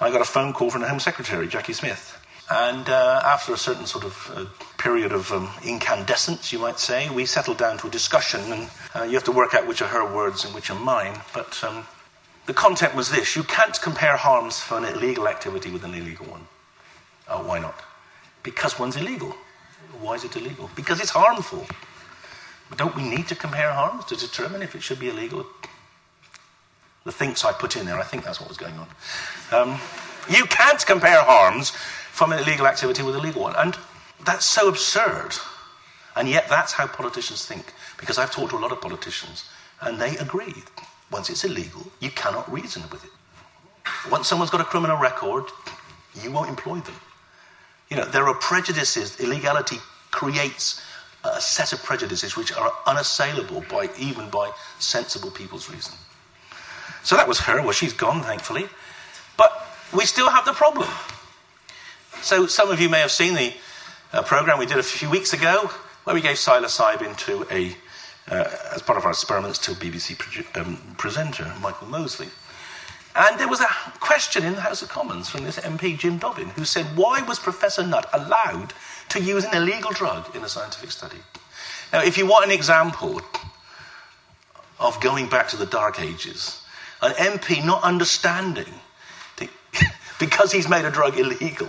I got a phone call from the Home Secretary, Jackie Smith. And after a certain sort of period of incandescence, you might say, we settled down to a discussion, and you have to work out which are her words and which are mine. But the content was this: you can't compare harms for an illegal activity with an illegal one. Oh, why not? Because one's illegal. Why is it illegal? Because it's harmful. But don't we need to compare harms to determine if it should be illegal? The thinks I put in there, I think that's what was going on. You can't compare harms from an illegal activity with a legal one. And that's so absurd. And yet that's how politicians think. Because I've talked to a lot of politicians, and they agree. Once it's illegal, you cannot reason with it. Once someone's got a criminal record, you won't employ them. You know, there are prejudices. Illegality creates a set of prejudices which are unassailable even by sensible people's reason. So that was her. Well, she's gone, thankfully. But we still have the problem. So some of you may have seen the program we did a few weeks ago, where we gave psilocybin as part of our experiments to a BBC presenter, Michael Mosley. And there was a question in the House of Commons from this MP, Jim Dobbin, who said, why was Professor Nutt allowed to use an illegal drug in a scientific study? Now, if you want an example of going back to the Dark Ages, an MP not understanding, because he's made a drug illegal,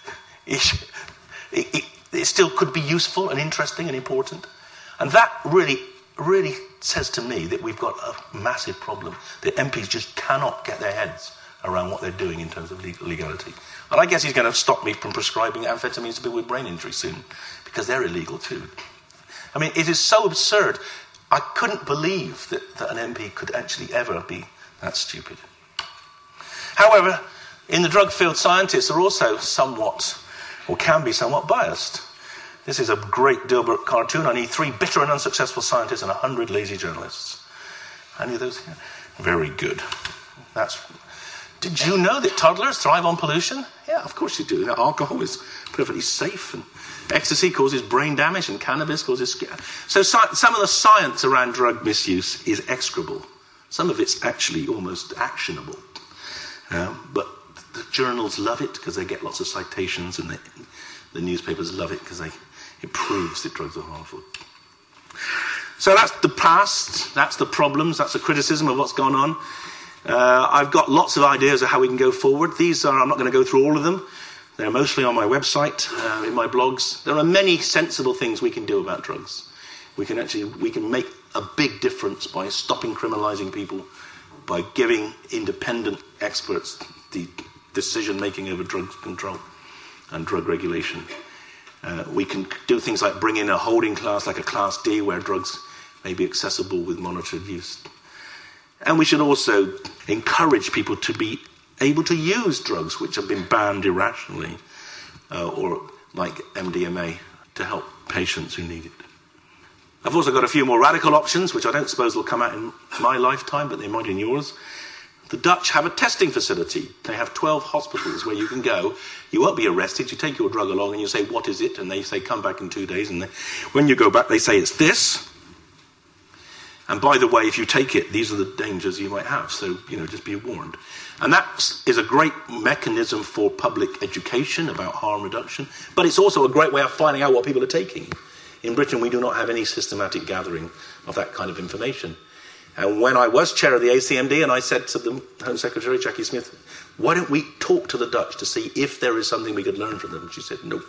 it still could be useful and interesting and important. And that really says to me that we've got a massive problem. The MPs just cannot get their heads around what they're doing in terms of legality. And I guess he's going to stop me from prescribing amphetamines to people with brain injury soon, because they're illegal too. I mean, it is so absurd. I couldn't believe that an MP could actually ever be that stupid. However, in the drug field, scientists are also somewhat, or can be somewhat, biased. This is a great Dilbert cartoon. I need 3 bitter and unsuccessful scientists and 100 lazy journalists. Any of those here? Very good. Did you know that toddlers thrive on pollution? Yeah, of course you do. Now, alcohol is perfectly safe, and ecstasy causes brain damage, and cannabis causes... So some of the science around drug misuse is execrable. Some of it's actually almost actionable. But the journals love it because they get lots of citations, and the newspapers love it because it proves that drugs are harmful. So that's the past, that's the problems, that's the criticism of what's gone on. I've got lots of ideas of how we can go forward. I'm not going to go through all of them. They're mostly on my website, in my blogs. There are many sensible things we can do about drugs. We can make a big difference by stopping criminalising people, by giving independent experts the decision-making over drug control and drug regulation. We can do things like bring in a holding class, like a Class D, where drugs may be accessible with monitored use. And we should also encourage people to be able to use drugs which have been banned irrationally, or like MDMA, to help patients who need it. I've also got a few more radical options, which I don't suppose will come out in my lifetime, but they might in yours. The Dutch have a testing facility. They have 12 hospitals where you can go. You won't be arrested. You take your drug along and you say, what is it? And they say, come back in 2 days. And when you go back, they say, it's this. And by the way, if you take it, these are the dangers you might have. So, just be warned. And that is a great mechanism for public education about harm reduction. But it's also a great way of finding out what people are taking. In Britain, we do not have any systematic gathering of that kind of information. And when I was chair of the ACMD, and I said to the Home Secretary, Jackie Smith, why don't we talk to the Dutch to see if there is something we could learn from them? And she said, no.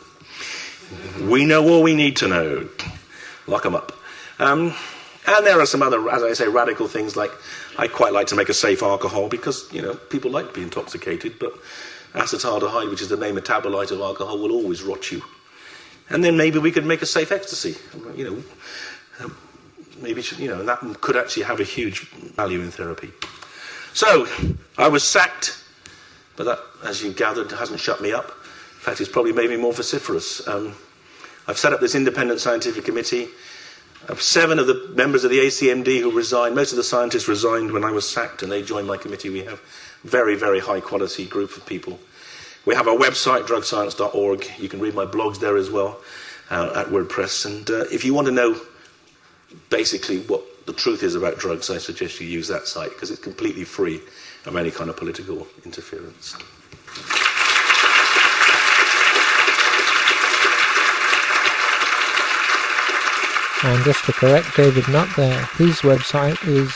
We know all we need to know. Lock them up. And there are some other, as I say, radical things, like I quite like to make a safe alcohol because, people like to be intoxicated, but acetaldehyde, which is the main metabolite of alcohol, will always rot you. And then maybe we could make a safe ecstasy, maybe, and that could actually have a huge value in therapy. So, I was sacked, but that, as you gathered, hasn't shut me up. In fact, it's probably made me more vociferous. I've set up this independent scientific committee. 7 of the members of the ACMD who resigned, most of the scientists resigned when I was sacked, and they joined my committee. We have a very, very high-quality group of people. We have our website, drugscience.org. You can read my blogs there as well, at WordPress. And if you want to know basically what the truth is about drugs, I suggest you use that site, because it's completely free of any kind of political interference. And just to correct David Nutt there, his website is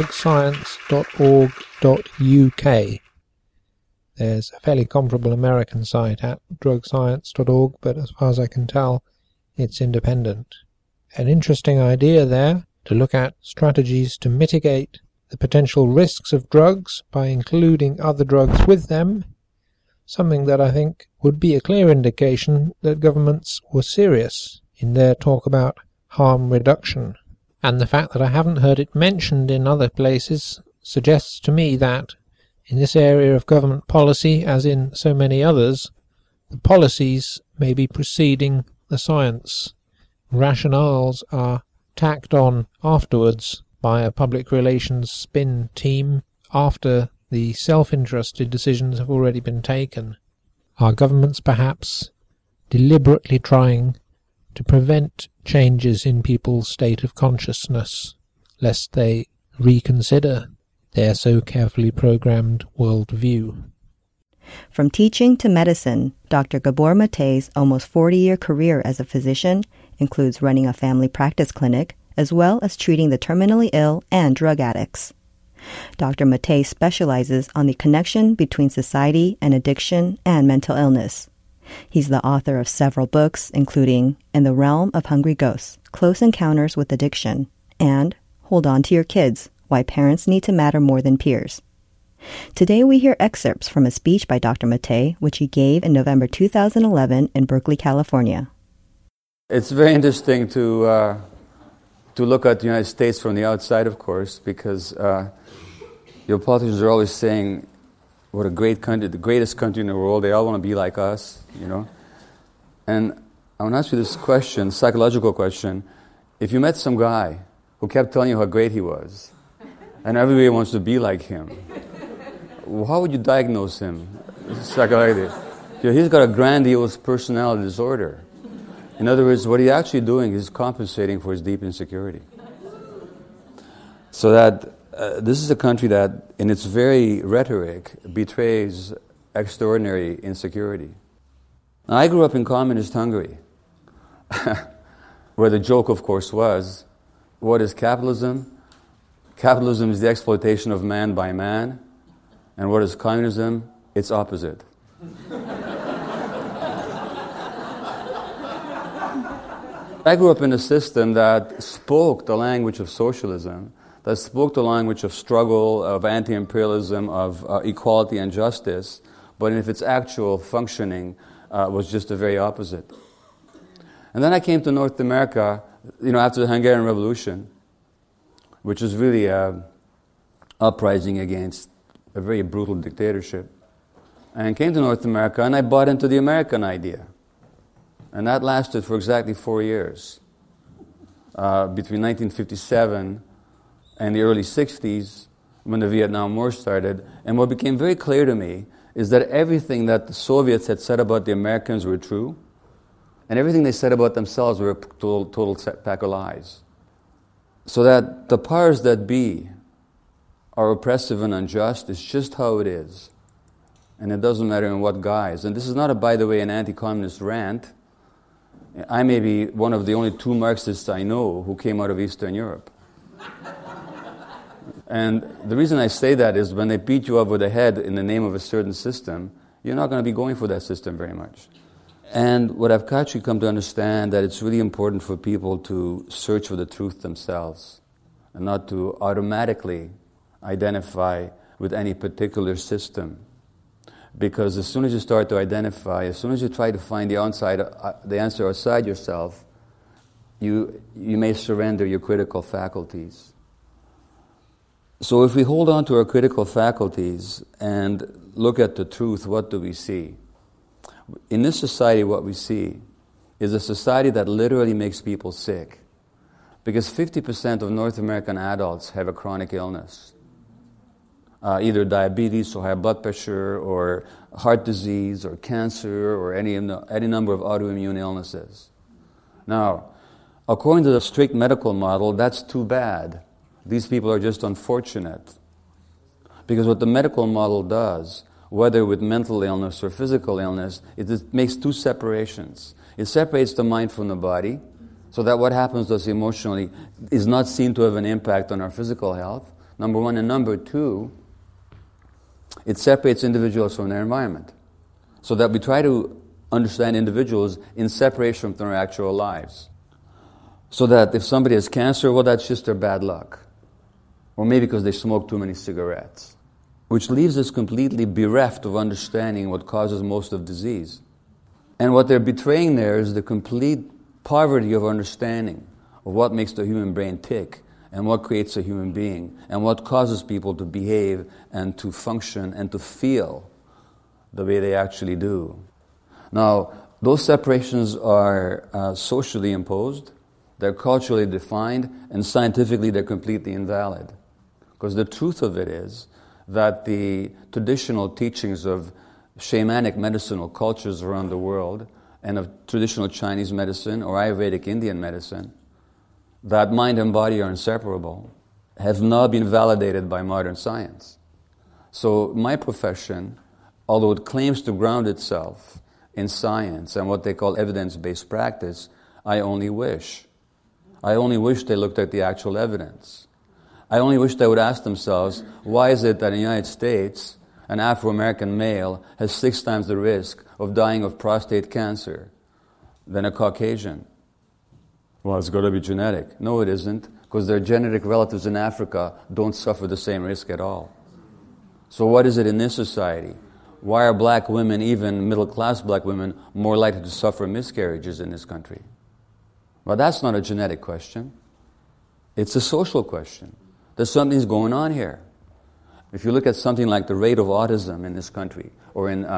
drugscience.org.uk. There's a fairly comparable American site at drugscience.org, but as far as I can tell, it's independent. An interesting idea there, to look at strategies to mitigate the potential risks of drugs by including other drugs with them, something that I think would be a clear indication that governments were serious in their talk about harm reduction. And the fact that I haven't heard it mentioned in other places suggests to me that in this area of government policy, as in so many others, the policies may be preceding the science. Rationales are tacked on afterwards by a public relations spin team after the self-interested decisions have already been taken. Are governments perhaps deliberately trying to prevent changes in people's state of consciousness, lest they reconsider their so carefully programmed worldview? From teaching to medicine, Dr. Gabor Mate's almost 40-year career as a physician includes running a family practice clinic, as well as treating the terminally ill and drug addicts. Dr. Mate specializes on the connection between society and addiction and mental illness. He's the author of several books, including In the Realm of Hungry Ghosts, Close Encounters with Addiction, and Hold On to Your Kids, Why Parents Need to Matter More Than Peers. Today we hear excerpts from a speech by Dr. Mate, which he gave in November 2011 in Berkeley, California. It's very interesting to look at the United States from the outside, of course, because your politicians are always saying what a great country, the greatest country in the world, they all want to be like us, you know. And I want to ask you this question, psychological question. If you met some guy who kept telling you how great he was, and everybody wants to be like him, how would you diagnose him psychologically? He's got a grandiose personality disorder. In other words, what he's actually doing is compensating for his deep insecurity. So that this is a country that, in its very rhetoric, betrays extraordinary insecurity. Now, I grew up in communist Hungary, where the joke, of course, was, what is capitalism? Capitalism is the exploitation of man by man. And what is communism? It's opposite. I grew up in a system that spoke the language of socialism, that spoke the language of struggle, of anti-imperialism, of equality and justice, but if its actual functioning was just the very opposite. And then I came to North America, after the Hungarian Revolution, which was really an uprising against a very brutal dictatorship, and came to North America, and I bought into the American idea. And that lasted for exactly 4 years, between 1957 and the early 60s, when the Vietnam War started. And what became very clear to me is that everything that the Soviets had said about the Americans were true, and everything they said about themselves were a total pack of lies. So that the powers that be are oppressive and unjust is just how it is. And it doesn't matter in what guise. And this is not, by the way, an anti-communist rant. I may be one of the only 2 Marxists I know who came out of Eastern Europe. And the reason I say that is when they beat you over the head in the name of a certain system, you're not going to be going for that system very much. And what I've actually come to understand that it's really important for people to search for the truth themselves and not to automatically identify with any particular system. Because as soon as you start to identify, as soon as you try to find the answer outside yourself, you may surrender your critical faculties. So if we hold on to our critical faculties and look at the truth, what do we see? In this society, what we see is a society that literally makes people sick. Because 50% of North American adults have a chronic illness. Either diabetes or high blood pressure or heart disease or cancer or any number of autoimmune illnesses. Now, according to the strict medical model, that's too bad. These people are just unfortunate. Because what the medical model does, whether with mental illness or physical illness, it makes 2 separations. It separates the mind from the body, So that what happens to us emotionally is not seen to have an impact on our physical health, number one. And number two, it separates individuals from their environment. So that we try to understand individuals in separation from their actual lives. So that if somebody has cancer, well, that's just their bad luck. Or maybe because they smoke too many cigarettes. Which leaves us completely bereft of understanding what causes most of disease. And what they're betraying there is the complete poverty of understanding of what makes the human brain tick and what creates a human being and what causes people to behave and to function and to feel the way they actually do. Now, those separations are socially imposed, they're culturally defined, and scientifically they're completely invalid. Because the truth of it is that the traditional teachings of shamanic medicinal cultures around the world and of traditional Chinese medicine or Ayurvedic Indian medicine, that mind and body are inseparable, have now been validated by modern science. So my profession, although it claims to ground itself in science and what they call evidence-based practice, I only wish they looked at the actual evidence. I only wish they would ask themselves, why is it that in the United States, an Afro-American male has 6 times the risk of dying of prostate cancer than a Caucasian? Well, it's got to be genetic. No, it isn't, because their genetic relatives in Africa don't suffer the same risk at all. So what is it in this society? Why are black women, even middle-class black women, more likely to suffer miscarriages in this country? Well, that's not a genetic question. It's a social question. There's something's going on here. If you look at something like the rate of autism in this country, or in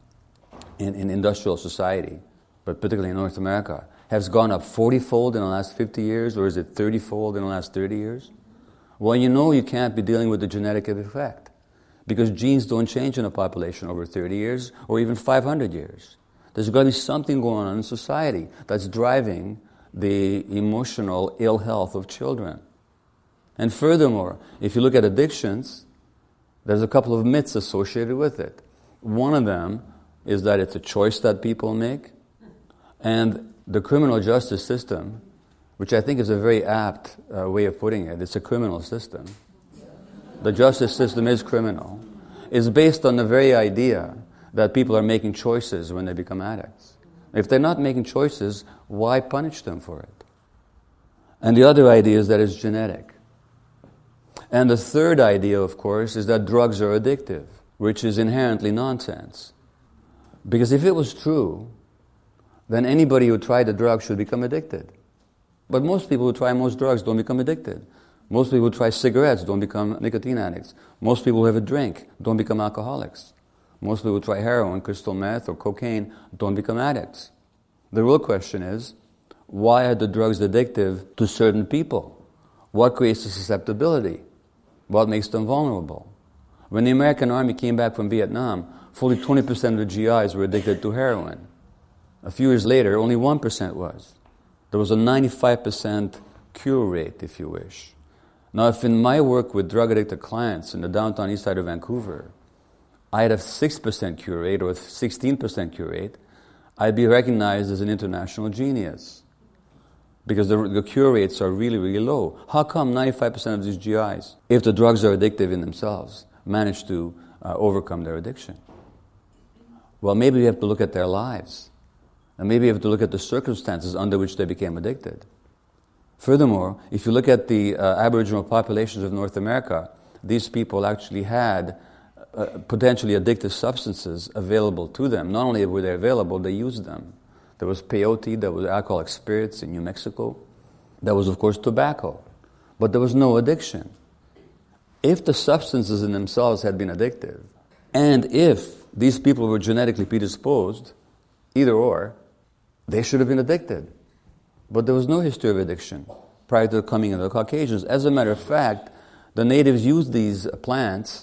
industrial society, but particularly in North America, has gone up 40-fold in the last 50 years, or is it 30-fold in the last 30 years? Well, you know you can't be dealing with the genetic effect, because genes don't change in a population over 30 years, or even 500 years. There's got to be something going on in society that's driving the emotional ill health of children. And furthermore, if you look at addictions, there's a couple of myths associated with it. One of them is that it's a choice that people make, and the criminal justice system, which I think is a very apt way of putting it, it's a criminal system. The justice system is criminal, is based on the very idea that people are making choices when they become addicts. If they're not making choices, why punish them for it? And the other idea is that it's genetic. And the third idea, of course, is that drugs are addictive, which is inherently nonsense. Because if it was true, then anybody who tried a drug should become addicted. But most people who try most drugs don't become addicted. Most people who try cigarettes don't become nicotine addicts. Most people who have a drink don't become alcoholics. Most people who try heroin, crystal meth, or cocaine don't become addicts. The real question is, why are the drugs addictive to certain people? What creates the susceptibility? What makes them vulnerable? When the American Army came back from Vietnam, fully 20% of the GIs were addicted to heroin. A few years later, only 1% was. There was a 95% cure rate, if you wish. Now, if in my work with drug-addicted clients in the downtown east side of Vancouver, I had a 6% cure rate or a 16% cure rate, I'd be recognized as an international genius. Because the cure rates are really, really low. How come 95% of these GIs, if the drugs are addictive in themselves, manage to overcome their addiction? Well, maybe we have to look at their lives. And maybe we have to look at the circumstances under which they became addicted. Furthermore, if you look at the Aboriginal populations of North America, these people actually had potentially addictive substances available to them. Not only were they available, they used them. There was peyote, there was alcoholic spirits in New Mexico. There was, of course, tobacco. But there was no addiction. If the substances in themselves had been addictive, and if these people were genetically predisposed, either or, they should have been addicted. But there was no history of addiction prior to the coming of the Caucasians. As a matter of fact, the natives used these plants,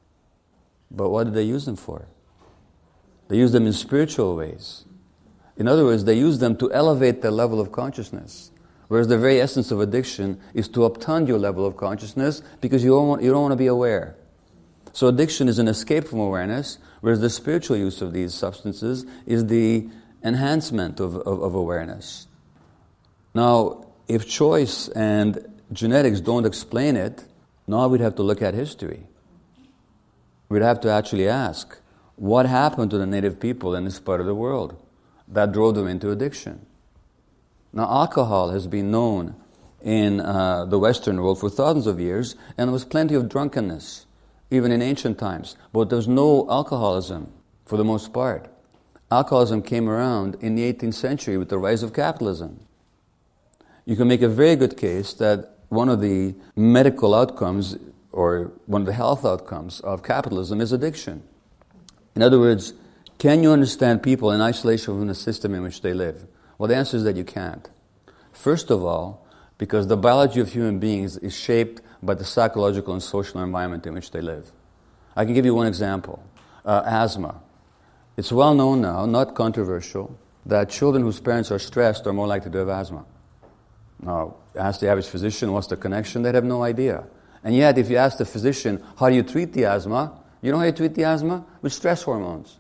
but what did they use them for? They used them in spiritual ways. In other words, they use them to elevate their level of consciousness. Whereas the very essence of addiction is to upturn your level of consciousness because you don't want to be aware. So addiction is an escape from awareness, whereas the spiritual use of these substances is the enhancement of awareness. Now, if choice and genetics don't explain it, now we'd have to look at history. We'd have to actually ask, what happened to the native people in this part of the world that drove them into addiction? Now, alcohol has been known in the Western world for thousands of years, and there was plenty of drunkenness, even in ancient times. But there was no alcoholism, for the most part. Alcoholism came around in the 18th century with the rise of capitalism. You can make a very good case that one of the medical outcomes, or one of the health outcomes of capitalism is addiction. In other words, can you understand people in isolation from the system in which they live? Well, the answer is that you can't. First of all, because the biology of human beings is shaped by the psychological and social environment in which they live. I can give you one example. Asthma. It's well known now, not controversial, that children whose parents are stressed are more likely to have asthma. Now, ask the average physician, what's the connection? They'd have no idea. And yet, if you ask the physician, how do you treat the asthma? You know how you treat the asthma? With stress hormones.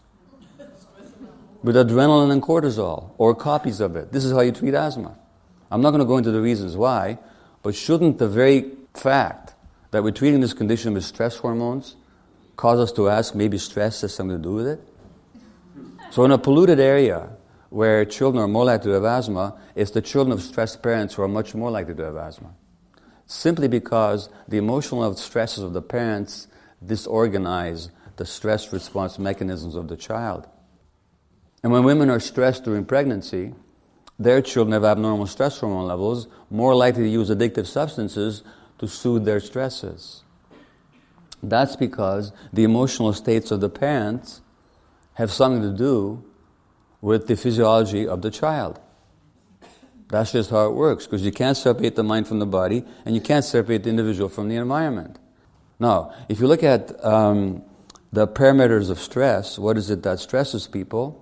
With adrenaline and cortisol, or copies of it. This is how you treat asthma. I'm not going to go into the reasons why, but shouldn't the very fact that we're treating this condition with stress hormones cause us to ask, maybe stress has something to do with it? So in a polluted area where children are more likely to have asthma, it's the children of stressed parents who are much more likely to have asthma. Simply because the emotional stresses of the parents disorganize the stress response mechanisms of the child. And when women are stressed during pregnancy, their children have abnormal stress hormone levels, more likely to use addictive substances to soothe their stresses. That's because the emotional states of the parents have something to do with the physiology of the child. That's just how it works, because you can't separate the mind from the body, and you can't separate the individual from the environment. Now, if you look at the parameters of stress, what is it that stresses people?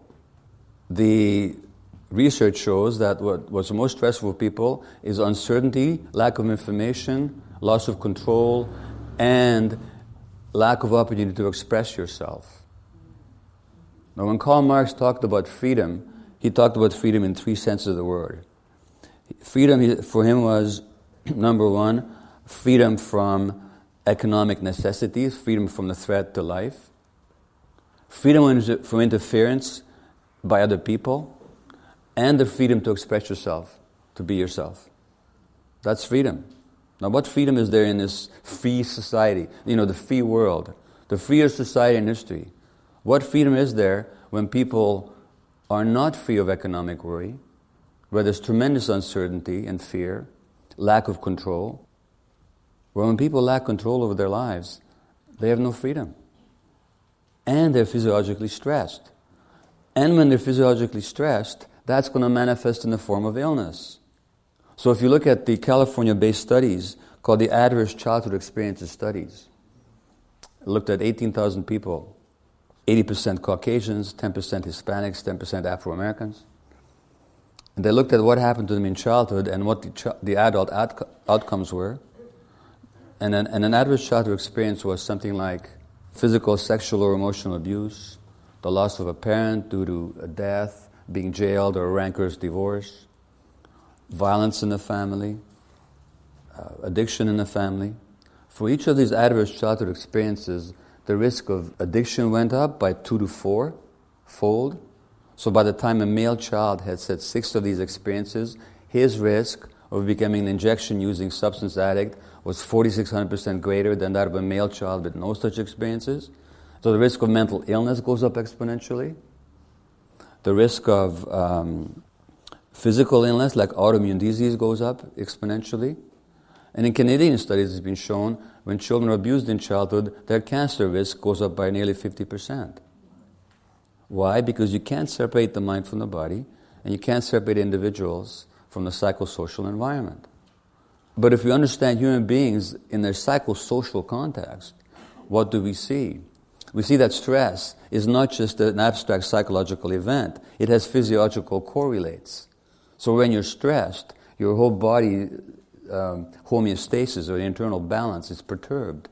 The research shows that what's most stressful for people is uncertainty, lack of information, loss of control, and lack of opportunity to express yourself. Now, when Karl Marx talked about freedom, he talked about freedom in three senses of the word. Freedom for him was, number one, freedom from economic necessities, freedom from the threat to life, freedom from interference by other people, and the freedom to express yourself, to be yourself. That's freedom. Now, what freedom is there in this free society, the free world, the freest society in history? What freedom is there when people are not free of economic worry, where there's tremendous uncertainty and fear, lack of control? Where when people lack control over their lives, they have no freedom. And they're physiologically stressed. And when they're physiologically stressed, that's going to manifest in the form of illness. So if you look at the California-based studies called the Adverse Childhood Experiences Studies, it looked at 18,000 people, 80% Caucasians, 10% Hispanics, 10% Afro-Americans. And they looked at what happened to them in childhood and what the adult outcomes were. And an adverse childhood experience was something like physical, sexual, or emotional abuse, the loss of a parent due to a death, being jailed, or a rancorous divorce, violence in the family, addiction in the family. For each of these adverse childhood experiences, the risk of addiction went up by 2 to 4-fold. So by the time a male child had had 6 of these experiences, his risk of becoming an injection-using substance addict was 4,600% greater than that of a male child with no such experiences. So the risk of mental illness goes up exponentially. The risk of physical illness, like autoimmune disease, goes up exponentially. And in Canadian studies, it's been shown when children are abused in childhood, their cancer risk goes up by nearly 50%. Why? Because you can't separate the mind from the body, and you can't separate individuals from the psychosocial environment. But if we understand human beings in their psychosocial context, what do we see? We see that stress is not just an abstract psychological event. It has physiological correlates. So when you're stressed, your whole body homeostasis, or the internal balance, is perturbed.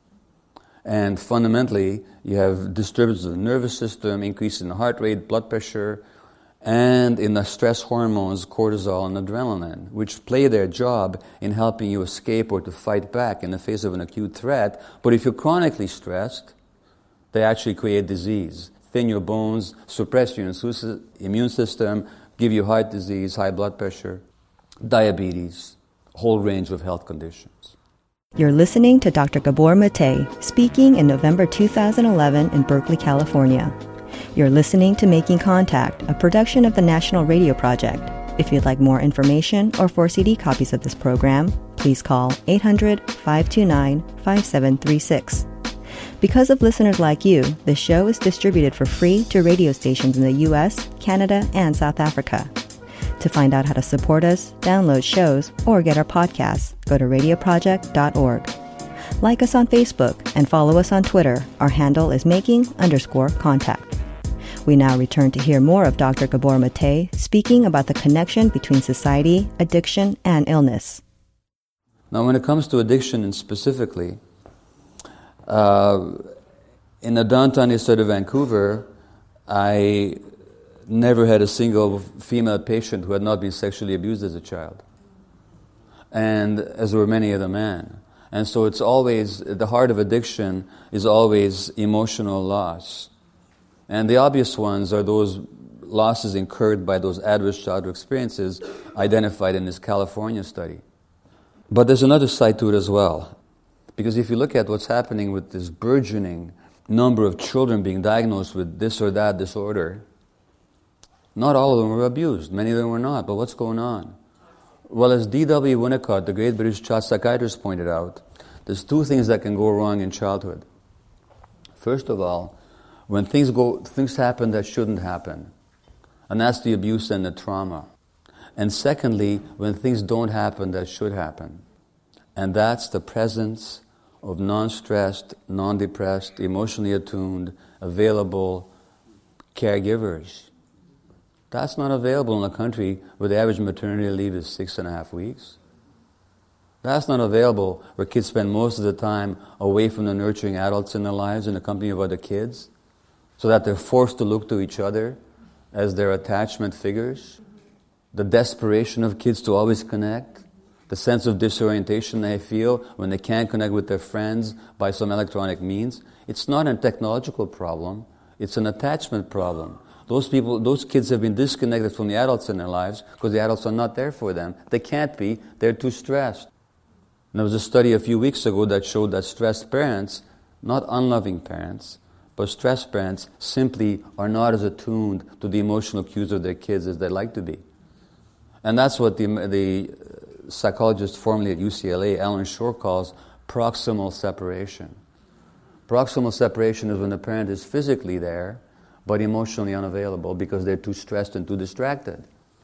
And fundamentally, you have disturbances of the nervous system, increase in the heart rate, blood pressure, and in the stress hormones, cortisol and adrenaline, which play their job in helping you escape or to fight back in the face of an acute threat. But if you're chronically stressed, they actually create disease, thin your bones, suppress your immune system, give you heart disease, high blood pressure, diabetes, a whole range of health conditions. You're listening to Dr. Gabor Mate speaking in November 2011 in Berkeley, California. You're listening to Making Contact, a production of the National Radio Project. If you'd like more information or 4 CD copies of this program, please call 800-529-5736. Because of listeners like you, this show is distributed for free to radio stations in the U.S., Canada, and South Africa. To find out how to support us, download shows, or get our podcasts, go to radioproject.org. Like us on Facebook and follow us on Twitter. Our handle is making_contact. We now return to hear more of Dr. Gabor Mate speaking about the connection between society, addiction, and illness. Now, when it comes to addiction and specifically, in the downtown east side of Vancouver, I never had a single female patient who had not been sexually abused as a child, and as were many of the men. And so it's always, the heart of addiction is always emotional loss. And the obvious ones are those losses incurred by those adverse childhood experiences identified in this California study. But there's another side to it as well. Because if you look at what's happening with this burgeoning number of children being diagnosed with this or that disorder, not all of them were abused. Many of them were not. But what's going on? Well, as D.W. Winnicott, the great British child psychiatrist, pointed out, there's 2 things that can go wrong in childhood. First of all, when things happen that shouldn't happen. And that's the abuse and the trauma. And secondly, when things don't happen that should happen. And that's the presence of non-stressed, non-depressed, emotionally attuned, available caregivers. That's not available in a country where the average maternity leave is 6.5 weeks. That's not available where kids spend most of the time away from the nurturing adults in their lives in the company of other kids, so that they're forced to look to each other as their attachment figures. The desperation of kids to always connect, the sense of disorientation they feel when they can't connect with their friends by some electronic means. It's not a technological problem, it's an attachment problem. Those kids have been disconnected from the adults in their lives because the adults are not there for them. They can't be, they're too stressed. And there was a study a few weeks ago that showed that stressed parents, not unloving parents, but stressed parents simply are not as attuned to the emotional cues of their kids as they'd like to be. And that's what the psychologist formerly at UCLA, Alan Shore, calls proximal separation. Proximal separation is when the parent is physically there, but emotionally unavailable because they're too stressed and too distracted.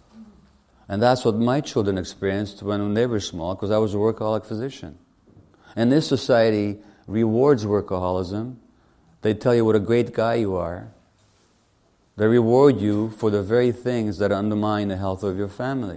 And that's what my children experienced when they were small, because I was a workaholic physician. And this society rewards workaholism. They tell you what a great guy you are. They reward you for the very things that undermine the health of your family.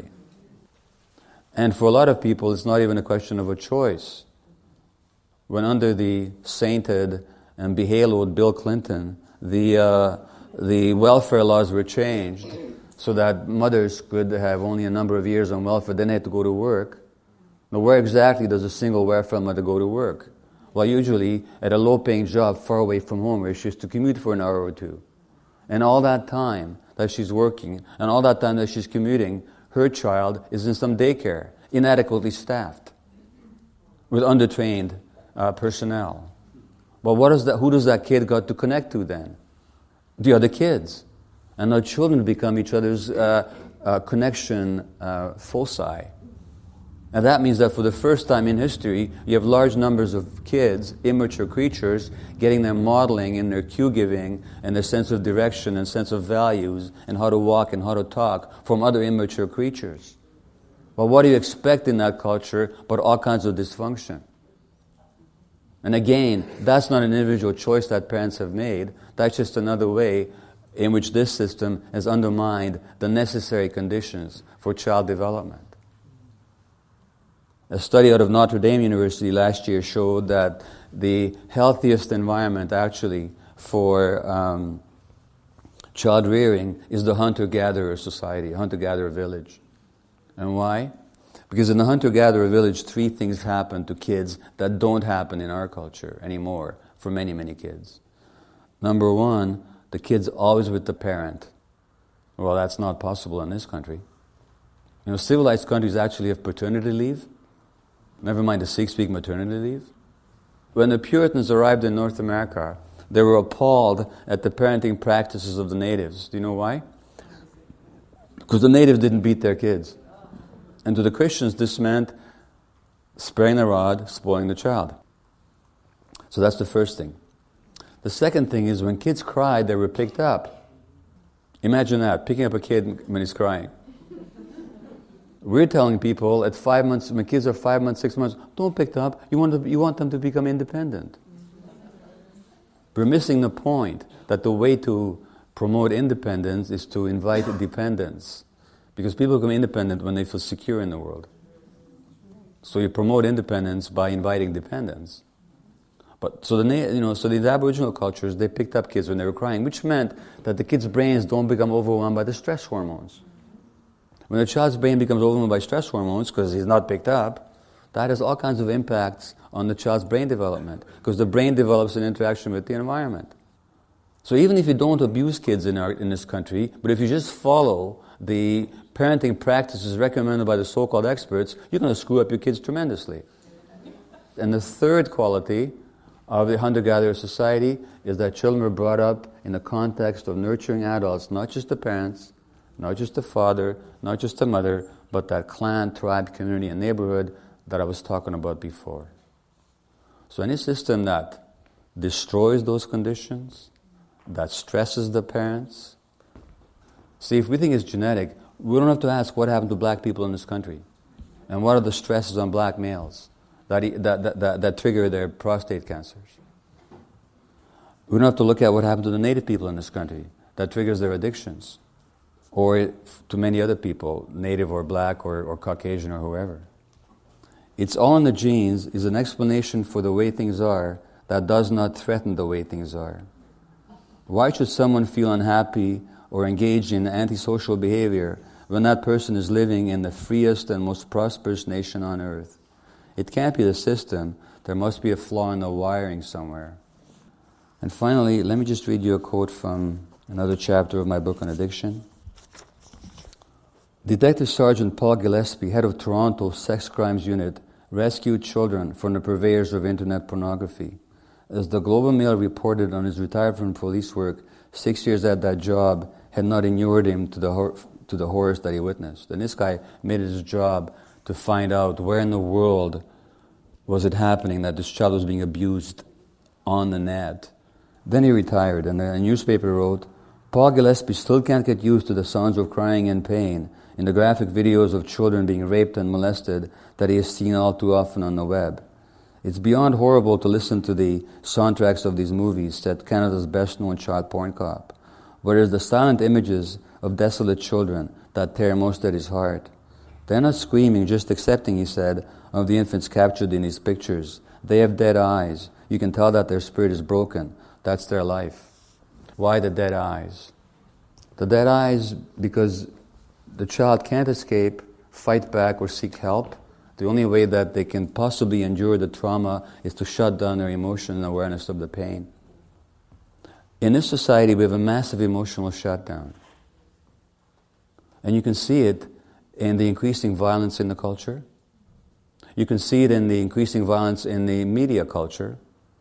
And for a lot of people, it's not even a question of a choice. When under the sainted and behaloed Bill Clinton, the welfare laws were changed so that mothers could have only a number of years on welfare, then they had to go to work. Now, where exactly does a single welfare mother go to work? Well, usually at a low-paying job far away from home where she has to commute for an hour or two. And all that time that she's working, and all that time that she's commuting, her child is in some daycare, inadequately staffed, with undertrained personnel. Well, who does that kid got to connect to then? The other kids. And our children become each other's connection foci. And that means that for the first time in history, you have large numbers of kids, immature creatures, getting their modeling in their cue giving and their sense of direction and sense of values and how to walk and how to talk from other immature creatures. Well, what do you expect in that culture but all kinds of dysfunction? And again, that's not an individual choice that parents have made. That's just another way in which this system has undermined the necessary conditions for child development. A study out of Notre Dame University last year showed that the healthiest environment actually for child rearing is the hunter-gatherer society, hunter-gatherer village. And why? Because in the hunter-gatherer village, 3 things happen to kids that don't happen in our culture anymore for many, many kids. Number 1, the kid's always with the parent. Well, that's not possible in this country. Civilized countries actually have paternity leave. Never mind the 6-week maternity leave. When the Puritans arrived in North America, they were appalled at the parenting practices of the natives. Do you know why? Because the natives didn't beat their kids. And to the Christians, this meant sparing the rod, spoiling the child. So that's the first thing. The second thing is when kids cried, they were picked up. Imagine that, picking up a kid when he's crying. We're telling people at 5 months, when kids are 5 months, 6 months, don't pick them up. You want them to become independent. We're missing the point that the way to promote independence is to invite dependence. Because people become independent when they feel secure in the world. So you promote independence by inviting dependence. So these Aboriginal cultures, they picked up kids when they were crying, which meant that the kids' brains don't become overwhelmed by the stress hormones. When a child's brain becomes overwhelmed by stress hormones because he's not picked up, that has all kinds of impacts on the child's brain development because the brain develops an interaction with the environment. So even if you don't abuse kids in this country, but if you just follow the parenting practices recommended by the so-called experts, you're going to screw up your kids tremendously. And the third quality of the hunter-gatherer society is that children are brought up in the context of nurturing adults, not just the parents, not just the father, not just the mother, but that clan, tribe, community, and neighborhood that I was talking about before. So any system that destroys those conditions, that stresses the parents. See, if we think it's genetic, we don't have to ask what happened to black people in this country and what are the stresses on black males that trigger their prostate cancers. We don't have to look at what happened to the native people in this country that triggers their addictions, or to many other people, native or black or Caucasian or whoever. It's all in the genes is an explanation for the way things are that does not threaten the way things are. Why should someone feel unhappy or engage in antisocial behavior when that person is living in the freest and most prosperous nation on earth? It can't be the system. There must be a flaw in the wiring somewhere. And finally, let me just read you a quote from another chapter of my book on addiction. Detective Sergeant Paul Gillespie, head of Toronto's Sex Crimes Unit, rescued children from the purveyors of internet pornography. As the Globe and Mail reported on his retirement from police work, 6 years at that job had not inured him to the horrors that he witnessed. And this guy made it his job to find out where in the world was it happening that this child was being abused on the net. Then he retired, and a newspaper wrote, Paul Gillespie still can't get used to the sounds of crying and pain in the graphic videos of children being raped and molested that he has seen all too often on the web. It's beyond horrible to listen to the soundtracks of these movies, said Canada's best-known child porn cop, where it's the silent images of desolate children that tear most at his heart. They're not screaming, just accepting, he said, of the infants captured in these pictures. They have dead eyes. You can tell that their spirit is broken. That's their life. Why the dead eyes? The dead eyes because the child can't escape, fight back, or seek help. The only way that they can possibly endure the trauma is to shut down their emotion and awareness of the pain. In this society, we have a massive emotional shutdown. And you can see it in the increasing violence in the culture. You can see it in the increasing violence in the media culture,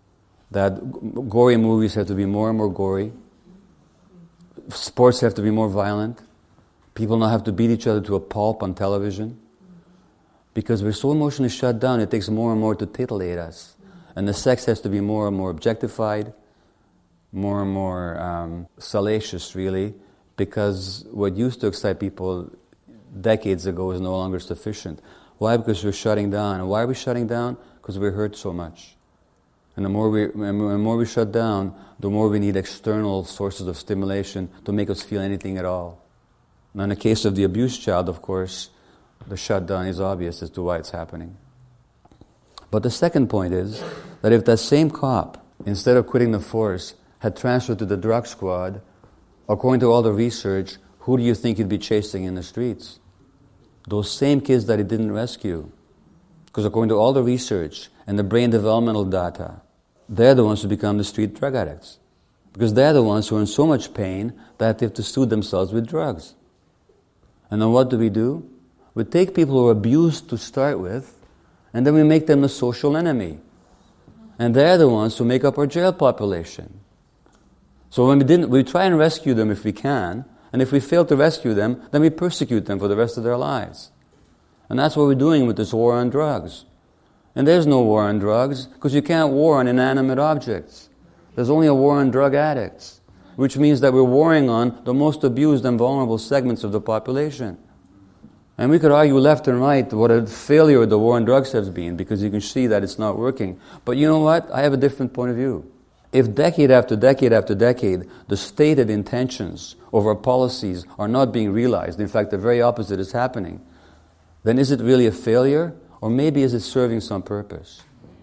that gory movies have to be more and more gory. Sports have to be more violent. People now have to beat each other to a pulp on television. Because we're so emotionally shut down, it takes more and more to titillate us. And the sex has to be more and more objectified, more and more salacious, really, because what used to excite people decades ago is no longer sufficient. Why? Because we're shutting down. And why are we shutting down? Because we're hurt so much. And the more we shut down, the more we need external sources of stimulation to make us feel anything at all. Now, in the case of the abused child, of course, the shutdown is obvious as to why it's happening. But the second point is that if that same cop, instead of quitting the force, had transferred to the drug squad, according to all the research, who do you think he'd be chasing in the streets? Those same kids that he didn't rescue. Because according to all the research and the brain developmental data, they're the ones who become the street drug addicts. Because they're the ones who are in so much pain that they have to soothe themselves with drugs. And then what do? We take people who are abused to start with, and then we make them the social enemy. And they're the ones who make up our jail population. So when we try and rescue them if we can, and if we fail to rescue them, then we persecute them for the rest of their lives. And that's what we're doing with this war on drugs. And there's no war on drugs, because you can't war on inanimate objects. There's only a war on drug addicts, which means that we're warring on the most abused and vulnerable segments of the population. And we could argue left and right what a failure the war on drugs has been, because you can see that it's not working. But you know what? I have a different point of view. If decade after decade after decade, the stated intentions of our policies are not being realized, in fact, the very opposite is happening, then is it really a failure? Or maybe is it serving some purpose?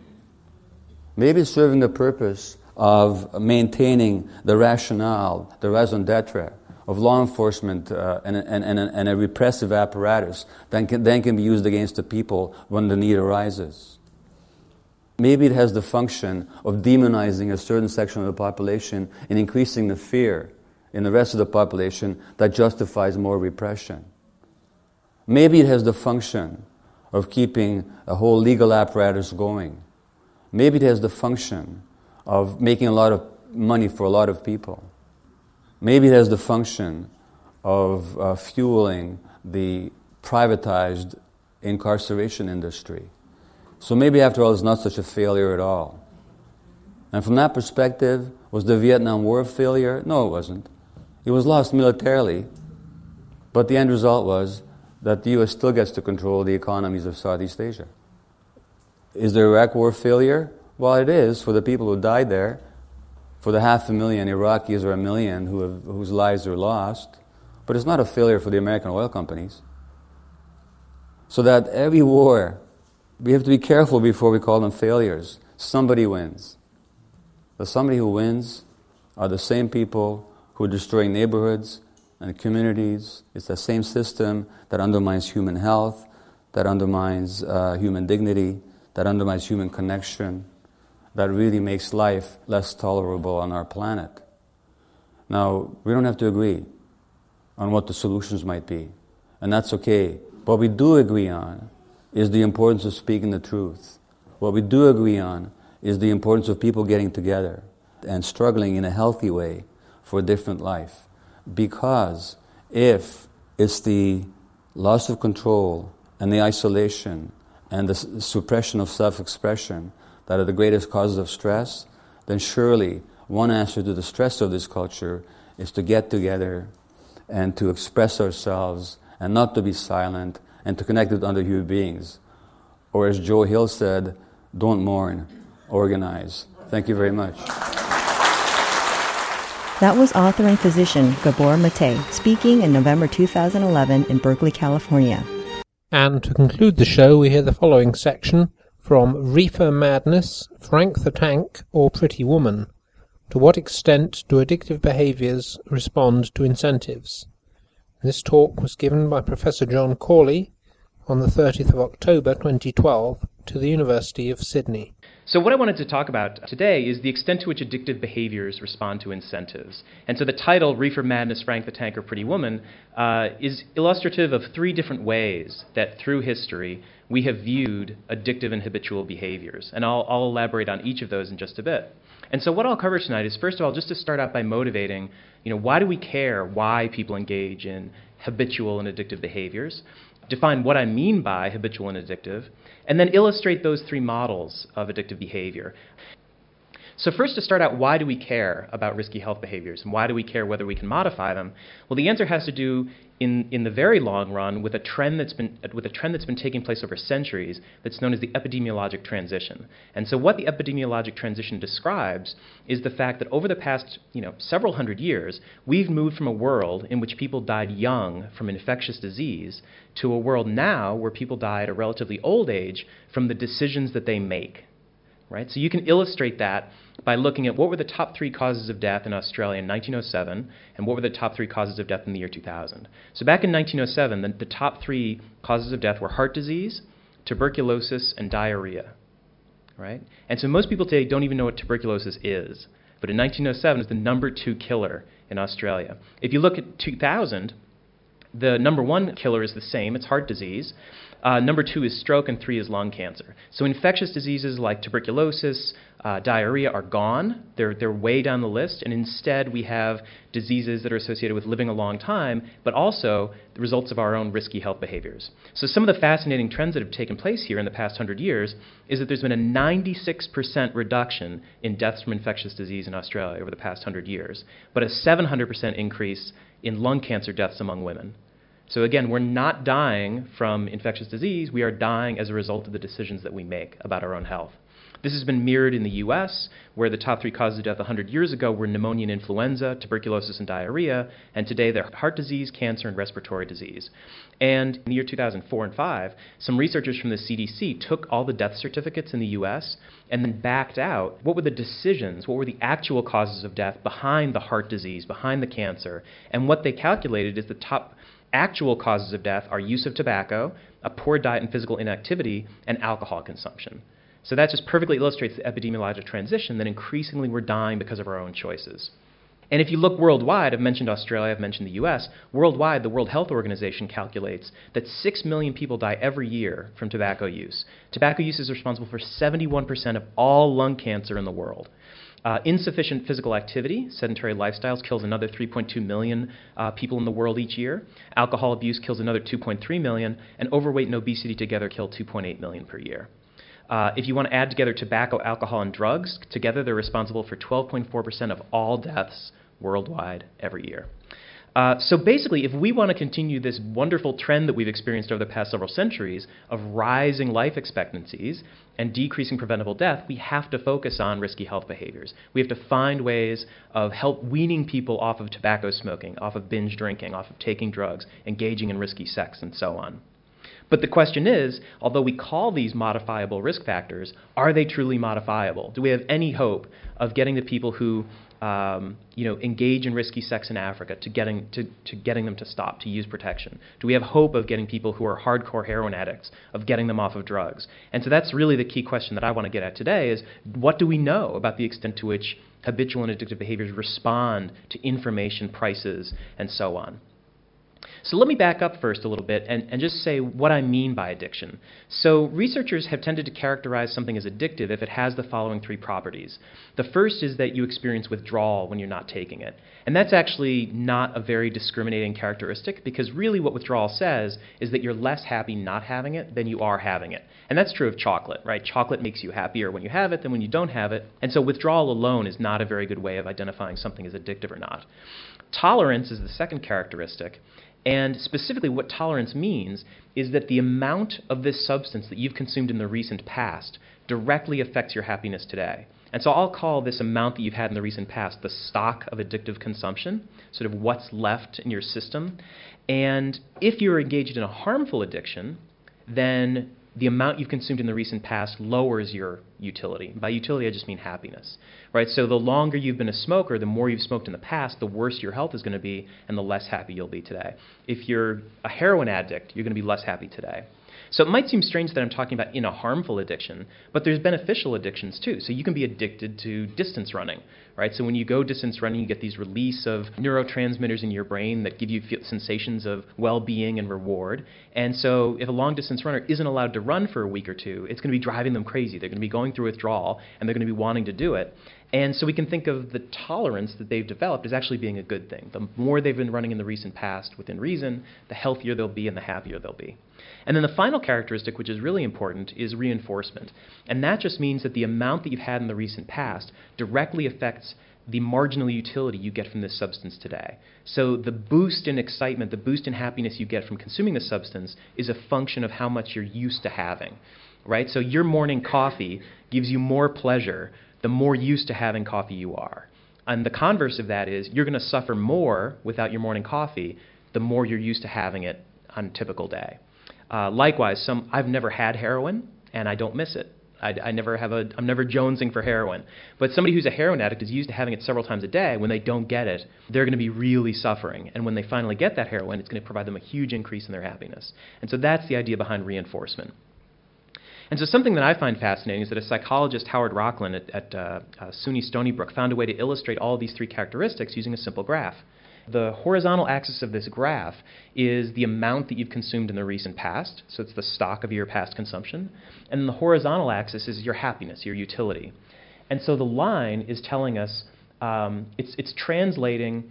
Maybe it's serving the purpose of maintaining the rationale, the raison d'etre of law enforcement and a repressive apparatus that can be used against the people when the need arises. Maybe it has the function of demonizing a certain section of the population and increasing the fear in the rest of the population that justifies more repression. Maybe it has the function of keeping a whole legal apparatus going. Maybe it has the function of making a lot of money for a lot of people. Maybe it has the function of fueling the privatized incarceration industry. So maybe after all it's not such a failure at all. And from that perspective, was the Vietnam War a failure? No, it wasn't. It was lost militarily, but the end result was that the U.S. still gets to control the economies of Southeast Asia. Is the Iraq War a failure? Well, it is for the people who died there, for the 500,000 Iraqis or 1 million whose lives are lost, but it's not a failure for the American oil companies. So that every war, we have to be careful before we call them failures. Somebody wins. The somebody who wins are the same people who are destroying neighborhoods and communities. It's the same system that undermines human health, that undermines human dignity, that undermines human connection, that really makes life less tolerable on our planet. Now, we don't have to agree on what the solutions might be, and that's okay. What we do agree on is the importance of speaking the truth. What we do agree on is the importance of people getting together and struggling in a healthy way for a different life. Because if it's the loss of control and the isolation and the suppression of self-expression that are the greatest causes of stress, then surely one answer to the stress of this culture is to get together and to express ourselves and not to be silent and to connect with other human beings. Or as Joe Hill said, don't mourn, organize. Thank you very much. That was author and physician Gabor Mate speaking in November 2011 in Berkeley, California. And to conclude the show, we hear the following section from Reefer Madness, Frank the Tank, or Pretty Woman. To what extent do addictive behaviours respond to incentives? This talk was given by Professor John Corley on the 30th of October 2012 to the University of Sydney. So what I wanted to talk about today is the extent to which addictive behaviors respond to incentives. And so the title, Reefer Madness, Frank the Tank, or Pretty Woman, is illustrative of 3 different ways that through history we have viewed addictive and habitual behaviors. And I'll elaborate on each of those in just a bit. And so what I'll cover tonight is, first of all, just to start out by motivating, why do we care why people engage in habitual and addictive behaviors? Define what I mean by habitual and addictive, and then illustrate those 3 models of addictive behavior. So first, to start out, why do we care about risky health behaviors, and why do we care whether we can modify them? Well, the answer has to do, in the very long run, with a trend that's been taking place over centuries that's known as the epidemiologic transition. And so what the epidemiologic transition describes is the fact that over the past several hundred years, we've moved from a world in which people died young from infectious disease to a world now where people die at a relatively old age from the decisions that they make. right? So you can illustrate that by looking at what were the top 3 causes of death in Australia in 1907 and what were the top 3 causes of death in the year 2000. So back in 1907, the top 3 causes of death were heart disease, tuberculosis, and diarrhea, right? And so most people today don't even know what tuberculosis is. But in 1907, it was the number 2 killer in Australia. If you look at 2000, the number 1 killer is the same. It's heart disease. Number 2 is stroke, and 3 is lung cancer. So infectious diseases like tuberculosis, diarrhea are gone. They're way down the list. And instead, we have diseases that are associated with living a long time, but also the results of our own risky health behaviors. So some of the fascinating trends that have taken place here in the past 100 years is that there's been a 96% reduction in deaths from infectious disease in Australia over the past 100 years, but a 700% increase in lung cancer deaths among women. So again, we're not dying from infectious disease. We are dying as a result of the decisions that we make about our own health. This has been mirrored in the U.S., where the top 3 causes of death 100 years ago were pneumonia and influenza, tuberculosis and diarrhea, and today they're heart disease, cancer, and respiratory disease. And in the year 2004 and 5, some researchers from the CDC took all the death certificates in the U.S. and then backed out what were the decisions, what were the actual causes of death behind the heart disease, behind the cancer, and what they calculated is the top actual causes of death are use of tobacco, a poor diet and physical inactivity, and alcohol consumption. So that just perfectly illustrates the epidemiologic transition that increasingly we're dying because of our own choices. And if you look worldwide, I've mentioned Australia, I've mentioned the US, worldwide the World Health Organization calculates that 6 million people die every year from tobacco use. Tobacco use is responsible for 71% of all lung cancer in the world. Insufficient physical activity, sedentary lifestyles, kills another 3.2 million people in the world each year. Alcohol abuse kills another 2.3 million, and overweight and obesity together kill 2.8 million per year. If you want to add together tobacco, alcohol, and drugs, together they're responsible for 12.4% of all deaths worldwide every year. So basically, if we want to continue this wonderful trend that we've experienced over the past several centuries of rising life expectancies and decreasing preventable death, we have to focus on risky health behaviors. We have to find ways of weaning people off of tobacco smoking, off of binge drinking, off of taking drugs, engaging in risky sex, and so on. But the question is, although we call these modifiable risk factors, are they truly modifiable? Do we have any hope of getting the people who engage in risky sex in Africa to getting them to stop, to use protection? Do we have hope of getting people who are hardcore heroin addicts, of getting them off of drugs? And so that's really the key question that I want to get at today is, what do we know about the extent to which habitual and addictive behaviors respond to information, prices, and so on? So let me back up first a little bit and just say what I mean by addiction. So researchers have tended to characterize something as addictive if it has the following 3 properties. The first is that you experience withdrawal when you're not taking it. And that's actually not a very discriminating characteristic, because really what withdrawal says is that you're less happy not having it than you are having it. And that's true of chocolate, right? Chocolate makes you happier when you have it than when you don't have it. And so withdrawal alone is not a very good way of identifying something as addictive or not. Tolerance is the second characteristic. And specifically what tolerance means is that the amount of this substance that you've consumed in the recent past directly affects your happiness today. And so I'll call this amount that you've had in the recent past the stock of addictive consumption, sort of what's left in your system. And if you're engaged in a harmful addiction, then the amount you've consumed in the recent past lowers your utility. By utility, I just mean happiness, right? So the longer you've been a smoker, the more you've smoked in the past, the worse your health is going to be and the less happy you'll be today. If you're a heroin addict, you're going to be less happy today. So it might seem strange that I'm talking about in a harmful addiction, but there's beneficial addictions too. So you can be addicted to distance running, right? So when you go distance running, you get these release of neurotransmitters in your brain that give you sensations of well-being and reward. And so if a long-distance runner isn't allowed to run for a week or two, it's going to be driving them crazy. They're going to be going through withdrawal, and they're going to be wanting to do it. And so we can think of the tolerance that they've developed as actually being a good thing. The more they've been running in the recent past within reason, the healthier they'll be and the happier they'll be. And then the final characteristic, which is really important, is reinforcement. And that just means that the amount that you've had in the recent past directly affects the marginal utility you get from this substance today. So the boost in excitement, the boost in happiness you get from consuming the substance is a function of how much you're used to having, right? So your morning coffee gives you more pleasure the more used to having coffee you are. And the converse of that is you're going to suffer more without your morning coffee the more you're used to having it on a typical day. Likewise, I've never had heroin, and I don't miss it. I'm never jonesing for heroin. But somebody who's a heroin addict is used to having it several times a day. When they don't get it, they're going to be really suffering. And when they finally get that heroin, it's going to provide them a huge increase in their happiness. And so that's the idea behind reinforcement. And so something that I find fascinating is that a psychologist, Howard Rocklin at SUNY Stony Brook, found a way to illustrate all of these three characteristics using a simple graph. The horizontal axis of this graph is the amount that you've consumed in the recent past, so it's the stock of your past consumption. And the horizontal axis is your happiness, your utility. And so the line is telling us, it's translating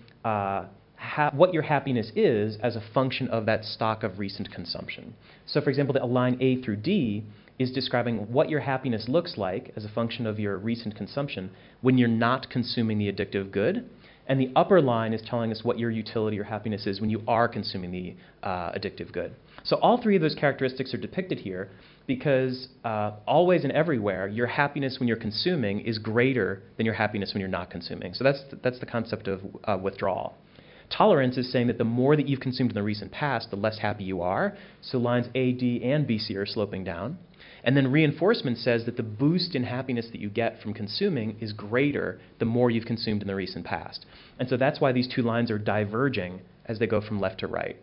what your happiness is as a function of that stock of recent consumption. So for example, the line A through D is describing what your happiness looks like as a function of your recent consumption when you're not consuming the addictive good. And the upper line is telling us what your utility or happiness is when you are consuming the addictive good. So all three of those characteristics are depicted here because always and everywhere, your happiness when you're consuming is greater than your happiness when you're not consuming. So that's the concept of withdrawal. Tolerance is saying that the more that you've consumed in the recent past, the less happy you are. So lines A, D, and BC are sloping down. And then reinforcement says that the boost in happiness that you get from consuming is greater the more you've consumed in the recent past. And so that's why these two lines are diverging as they go from left to right.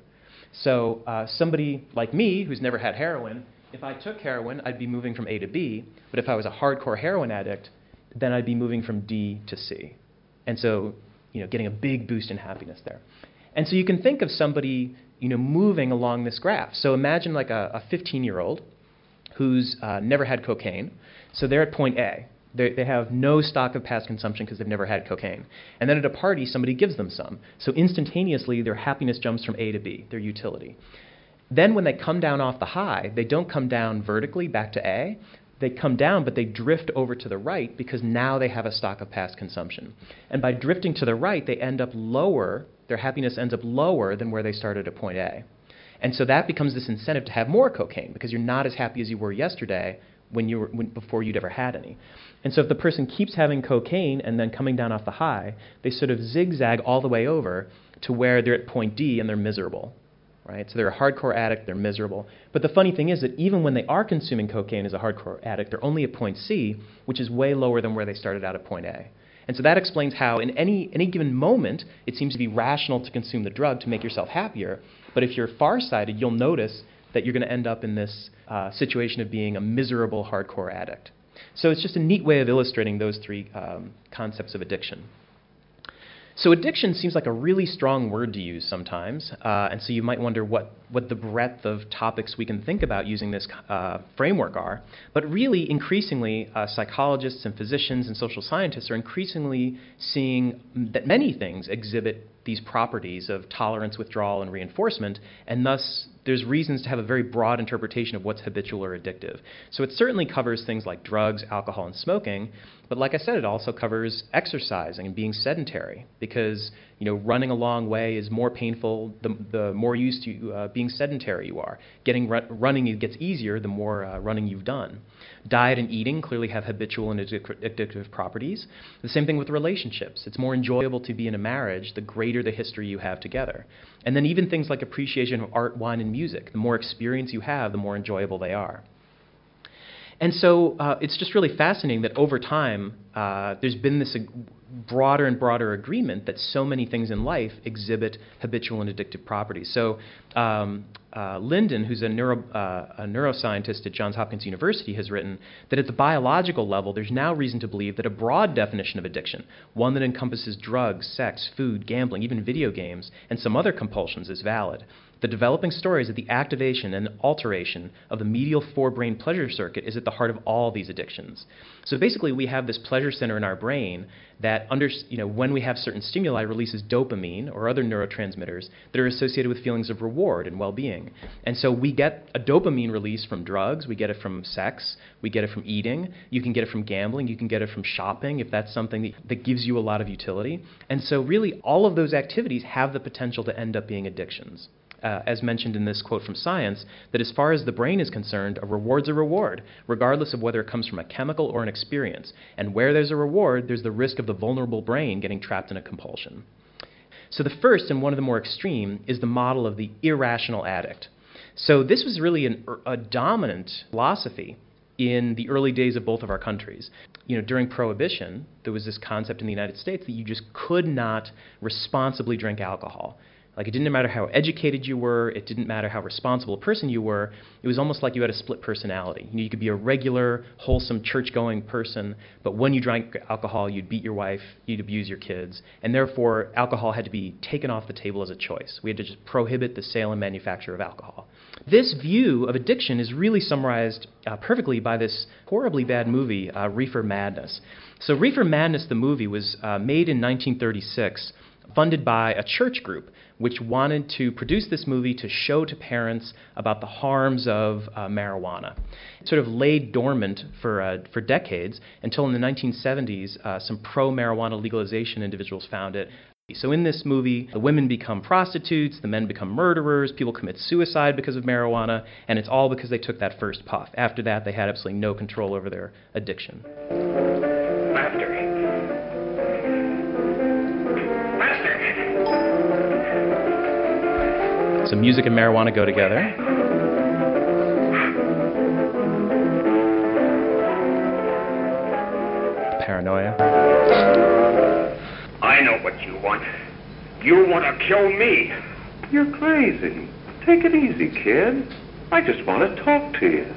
So somebody like me who's never had heroin, if I took heroin, I'd be moving from A to B. But if I was a hardcore heroin addict, then I'd be moving from D to C. And so, getting a big boost in happiness there. And so you can think of somebody, moving along this graph. So imagine like a 15-year-old who's never had cocaine. So they're at point A. They have no stock of past consumption because they've never had cocaine. And then at a party, somebody gives them some. So instantaneously, their happiness jumps from A to B, their utility. Then when they come down off the high, they don't come down vertically back to A. They come down, but they drift over to the right because now they have a stock of past consumption. And by drifting to the right, they end up lower. Their happiness ends up lower than where they started at point A. And so that becomes this incentive to have more cocaine because you're not as happy as you were yesterday before you'd ever had any. And so if the person keeps having cocaine and then coming down off the high, they sort of zigzag all the way over to where they're at point D and they're miserable. Right? So they're a hardcore addict, they're miserable. But the funny thing is that even when they are consuming cocaine as a hardcore addict, they're only at point C, which is way lower than where they started out at point A. And so that explains how in any given moment, it seems to be rational to consume the drug to make yourself happier. But if you're farsighted, you'll notice that you're going to end up in this situation of being a miserable hardcore addict. So it's just a neat way of illustrating those three concepts of addiction. So addiction seems like a really strong word to use sometimes, and so you might wonder what the breadth of topics we can think about using this framework are. But really, increasingly, psychologists and physicians and social scientists are increasingly seeing that many things exhibit these properties of tolerance, withdrawal, and reinforcement, and thus there's reasons to have a very broad interpretation of what's habitual or addictive. So it certainly covers things like drugs, alcohol, and smoking, but like I said, it also covers exercising and being sedentary because running a long way is more painful the more used to being sedentary you are. Running gets easier the more running you've done. Diet and eating clearly have habitual and addictive properties. The same thing with relationships. It's more enjoyable to be in a marriage the greater the history you have together. And then even things like appreciation of art, wine, and music. The more experience you have, the more enjoyable they are. And so it's just really fascinating that over time, there's been this broader and broader agreement that so many things in life exhibit habitual and addictive properties. So Linden, who's a neuroscientist at Johns Hopkins University, has written that at the biological level, there's now reason to believe that a broad definition of addiction, one that encompasses drugs, sex, food, gambling, even video games, and some other compulsions, is valid. The developing story is that the activation and alteration of the medial forebrain pleasure circuit is at the heart of all these addictions. So basically, we have this pleasure center in our brain that, when we have certain stimuli, releases dopamine or other neurotransmitters that are associated with feelings of reward and well-being. And so we get a dopamine release from drugs, we get it from sex, we get it from eating, you can get it from gambling, you can get it from shopping if that's something that gives you a lot of utility. And so really, all of those activities have the potential to end up being addictions. As mentioned in this quote from Science, that as far as the brain is concerned, a reward's a reward, regardless of whether it comes from a chemical or an experience. And where there's a reward, there's the risk of the vulnerable brain getting trapped in a compulsion. So the first, and one of the more extreme, is the model of the irrational addict. So this was really a dominant philosophy in the early days of both of our countries. During Prohibition, there was this concept in the United States that you just could not responsibly drink alcohol. Like, it didn't matter how educated you were, it didn't matter how responsible a person you were, it was almost like you had a split personality. You could be a regular, wholesome, church-going person, but when you drank alcohol, you'd beat your wife, you'd abuse your kids, and therefore alcohol had to be taken off the table as a choice. We had to just prohibit the sale and manufacture of alcohol. This view of addiction is really summarized perfectly by this horribly bad movie, Reefer Madness. So Reefer Madness, the movie, was made in 1936, funded by a church group which wanted to produce this movie to show to parents about the harms of marijuana. It sort of laid dormant for decades until in the 1970s, some pro-marijuana legalization individuals found it. So in this movie, the women become prostitutes, the men become murderers, people commit suicide because of marijuana, and it's all because they took that first puff. After that, they had absolutely no control over their addiction. So music and marijuana go together. Paranoia. I know what you want. You want to kill me. You're crazy. Take it easy, kid. I just want to talk to you.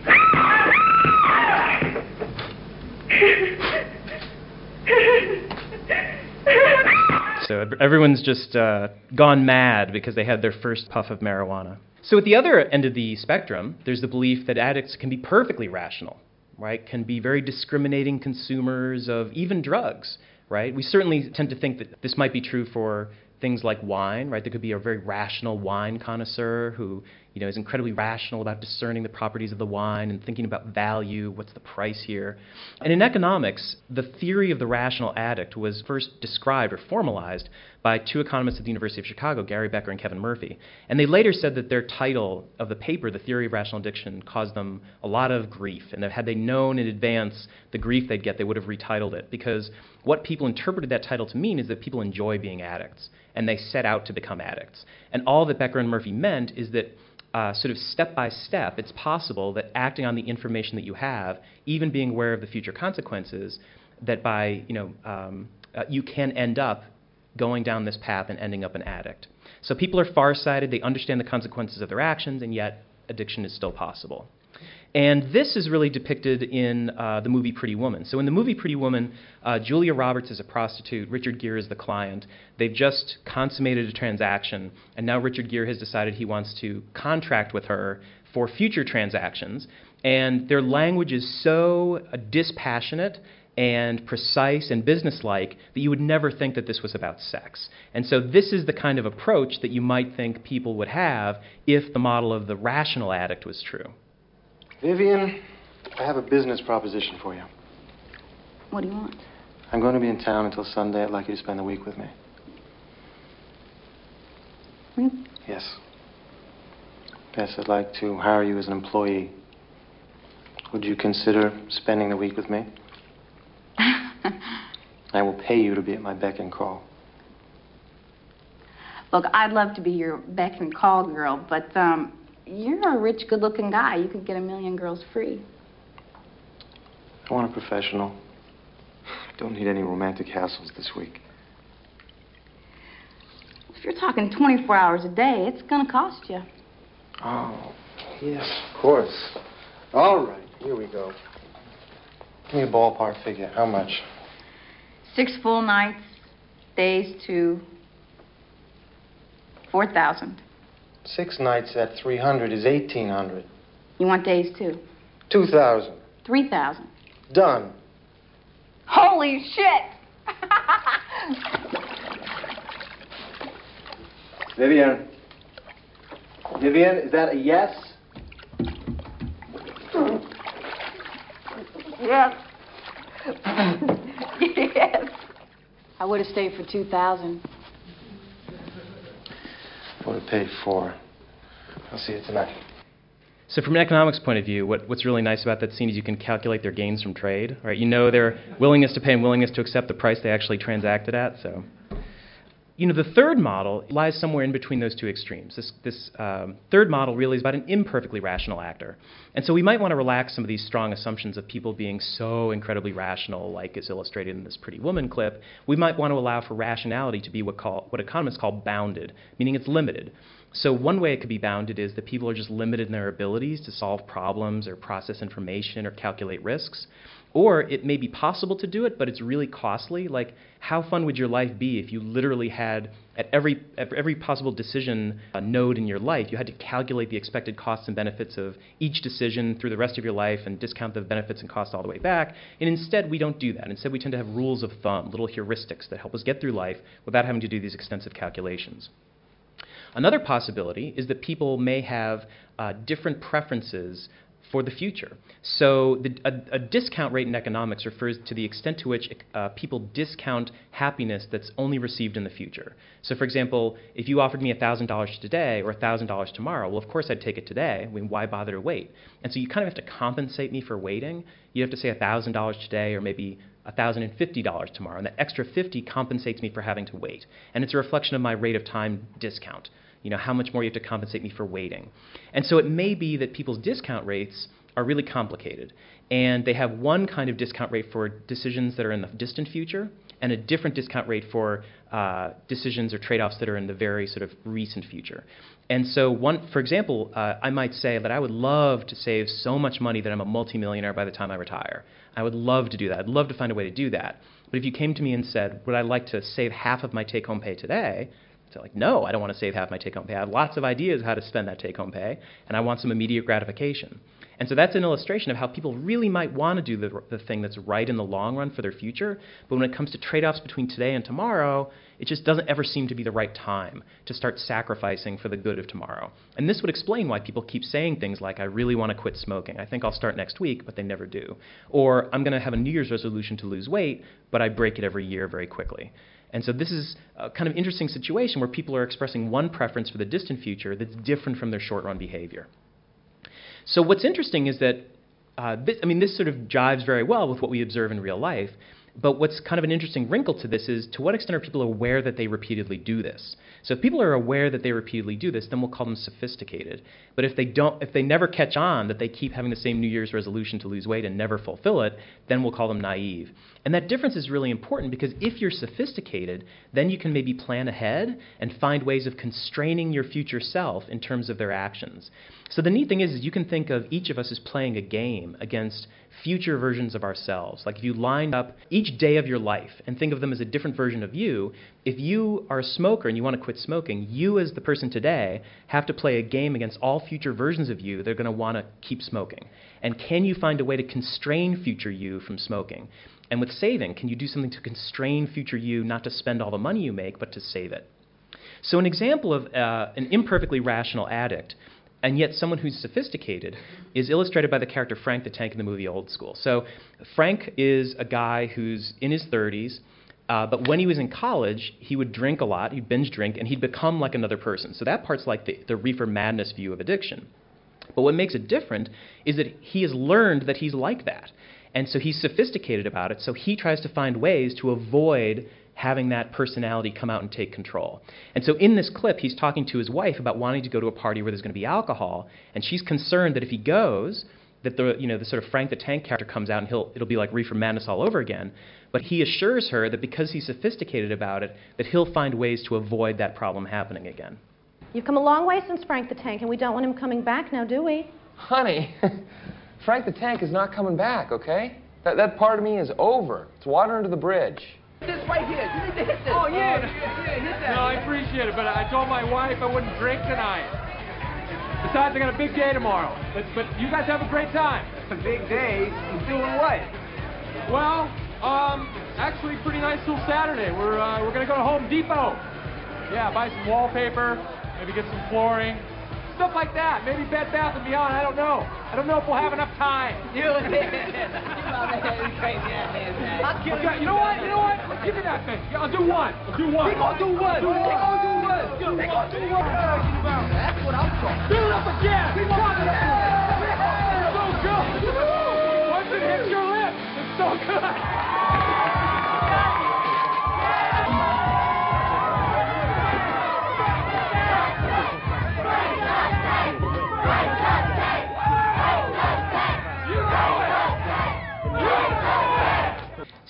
So everyone's just gone mad because they had their first puff of marijuana. So at the other end of the spectrum, there's the belief that addicts can be perfectly rational, right? Can be very discriminating consumers of even drugs, right? We certainly tend to think that this might be true for things like wine, right? There could be a very rational wine connoisseur who, is incredibly rational about discerning the properties of the wine and thinking about value, what's the price here. And in economics, the theory of the rational addict was first described or formalized by two economists at the University of Chicago, Gary Becker and Kevin Murphy. And they later said that their title of the paper, The Theory of Rational Addiction, caused them a lot of grief, and that had they known in advance the grief they'd get, they would have retitled it, because what people interpreted that title to mean is that people enjoy being addicts, and they set out to become addicts. And all that Becker and Murphy meant is that sort of step by step, it's possible that acting on the information that you have, even being aware of the future consequences, that by, you can end up going down this path and ending up an addict. So people are farsighted, they understand the consequences of their actions, and yet addiction is still possible. And this is really depicted in the movie Pretty Woman. So in the movie Pretty Woman, Julia Roberts is a prostitute, Richard Gere is the client. They've just consummated a transaction, and now Richard Gere has decided he wants to contract with her for future transactions. And their language is so dispassionate and precise and businesslike that you would never think that this was about sex. And so this is the kind of approach that you might think people would have if the model of the rational addict was true. Vivian, I have a business proposition for you. What do you want? I'm going to be in town until Sunday. I'd like you to spend the week with me. Yes. Yes, I'd like to hire you as an employee. Would you consider spending the week with me? I will pay you to be at my beck and call. Look, I'd love to be your beck and call girl, but you're a rich, good-looking guy. You could get 1 million girls free. I want a professional. I don't need any romantic hassles this week. If you're talking 24 hours a day, it's going to cost you. Oh, yes, of course. All right, here we go. Give me a ballpark figure. How much? 6 full nights, days to 4,000. 6 nights at 300 is 1,800. You want days too? 2,000. 3,000. Done. Holy shit! Vivian. Vivian, is that a yes? Yes. Yes. I would have stayed for 2,000. I would have paid 4. I'll see you tonight. So from an economics point of view, what's really nice about that scene is you can calculate their gains from trade, right? You know their willingness to pay and willingness to accept the price they actually transacted at. So, The third model lies somewhere in between those two extremes. This third model really is about an imperfectly rational actor. And so we might want to relax some of these strong assumptions of people being so incredibly rational, like is illustrated in this Pretty Woman clip. We might want to allow for rationality to be what economists call bounded, meaning it's limited. So one way it could be bounded is that people are just limited in their abilities to solve problems or process information or calculate risks. Or it may be possible to do it, but it's really costly. Like, how fun would your life be if you literally had, at every possible decision node in your life, you had to calculate the expected costs and benefits of each decision through the rest of your life and discount the benefits and costs all the way back. And instead, we don't do that. Instead, we tend to have rules of thumb, little heuristics that help us get through life without having to do these extensive calculations. Another possibility is that people may have different preferences for the future. So a discount rate in economics refers to the extent to which people discount happiness that's only received in the future. So for example, if you offered me $1,000 today or $1,000 tomorrow, well, of course I'd take it today. I mean, why bother to wait? And so you kind of have to compensate me for waiting. You have to say $1,000 today or maybe $1,050 tomorrow, and that extra $50 compensates me for having to wait. And it's a reflection of my rate of time discount. How much more you have to compensate me for waiting. And so it may be that people's discount rates are really complicated. And they have one kind of discount rate for decisions that are in the distant future and a different discount rate for decisions or trade-offs that are in the very sort of recent future. And so for example, I might say that I would love to save so much money that I'm a multimillionaire by the time I retire. I would love to do that. I'd love to find a way to do that. But if you came to me and said, would I like to save half of my take-home pay today? So like, no, I don't want to save half my take-home pay. I have lots of ideas how to spend that take-home pay, and I want some immediate gratification. And so that's an illustration of how people really might want to do the thing that's right in the long run for their future, but when it comes to trade-offs between today and tomorrow, it just doesn't ever seem to be the right time to start sacrificing for the good of tomorrow. And this would explain why people keep saying things like, I really want to quit smoking. I think I'll start next week, but they never do. Or I'm going to have a New Year's resolution to lose weight, but I break it every year very quickly. And so this is a kind of interesting situation where people are expressing one preference for the distant future that's different from their short-run behavior. So what's interesting is that this sort of jives very well with what we observe in real life. But what's kind of an interesting wrinkle to this is, to what extent are people aware that they repeatedly do this? So if people are aware that they repeatedly do this, then we'll call them sophisticated. But if they never catch on that they keep having the same New Year's resolution to lose weight and never fulfill it, then we'll call them naive. And that difference is really important because if you're sophisticated, then you can maybe plan ahead and find ways of constraining your future self in terms of their actions. So the neat thing is you can think of each of us as playing a game against future versions of ourselves. Like if you lined up each day of your life and think of them as a different version of you, if you are a smoker and you want to quit smoking, you as the person today have to play a game against all future versions of you that are going to want to keep smoking. And can you find a way to constrain future you from smoking? And with saving, can you do something to constrain future you not to spend all the money you make, but to save it? So an example of an imperfectly rational addict and yet someone who's sophisticated is illustrated by the character Frank the Tank in the movie Old School. So Frank is a guy who's in his 30s, but when he was in college, he would drink a lot, he'd binge drink, and he'd become like another person. So that part's like the reefer madness view of addiction. But what makes it different is that he has learned that he's like that. And so he's sophisticated about it, so he tries to find ways to avoid having that personality come out and take control. And so in this clip, he's talking to his wife about wanting to go to a party where there's going to be alcohol, and she's concerned that if he goes, that the sort of Frank the Tank character comes out and it'll be like reefer madness all over again. But he assures her that because he's sophisticated about it, that he'll find ways to avoid that problem happening again. You've come a long way since Frank the Tank, and we don't want him coming back now, do we? Honey, Frank the Tank is not coming back, okay? That part of me is over. It's water under the bridge. This right here. You need to hit this. Oh, yeah. Hit that. No, I appreciate it, but I told my wife I wouldn't drink tonight. Besides, I got a big day tomorrow. But you guys have a great time. It's a big day. You doing what? Well, actually, pretty nice little Saturday. We're gonna go to Home Depot. Yeah, buy some wallpaper, maybe get some flooring. Stuff like that. Maybe Bed Bath & Beyond. I don't know. I don't know if we'll have enough time. You know what? Give me that thing. Yeah, I'll do one. We're gonna do one. That's what I'm talking. Fill it up again. It's so good. Once it hits your lips, it's so good.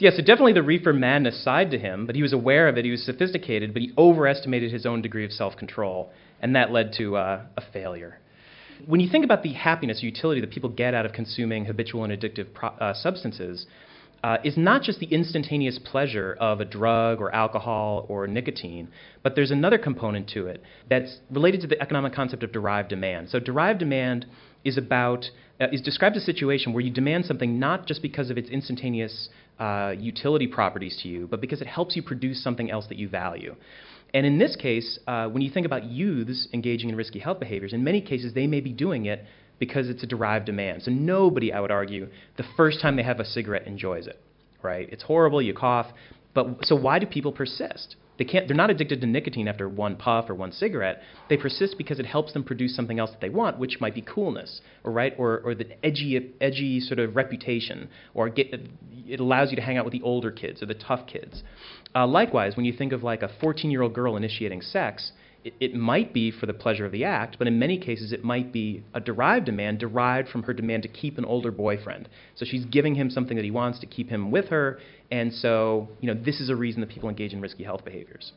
So definitely the reefer madness side to him, but he was aware of it, he was sophisticated, but he overestimated his own degree of self-control, and that led to a failure. When you think about the happiness or utility that people get out of consuming habitual and addictive substances, is not just the instantaneous pleasure of a drug or alcohol or nicotine, but there's another component to it that's related to the economic concept of derived demand. So derived demand is describes a situation where you demand something not just because of its instantaneous utility properties to you, but because it helps you produce something else that you value. And in this case, when you think about youths engaging in risky health behaviors, in many cases they may be doing it because it's a derived demand. So nobody, I would argue, the first time they have a cigarette enjoys it, right? It's horrible, you cough, but so why do people persist? They're not addicted to nicotine after one puff or one cigarette. They persist because it helps them produce something else that they want, which might be coolness, or the edgy sort of reputation, or it allows you to hang out with the older kids or the tough kids. Likewise, when you think of like a 14-year-old girl initiating sex, it might be for the pleasure of the act, but in many cases it might be a derived demand derived from her demand to keep an older boyfriend. So she's giving him something that he wants to keep him with her, and so this is a reason that people engage in risky health behaviors.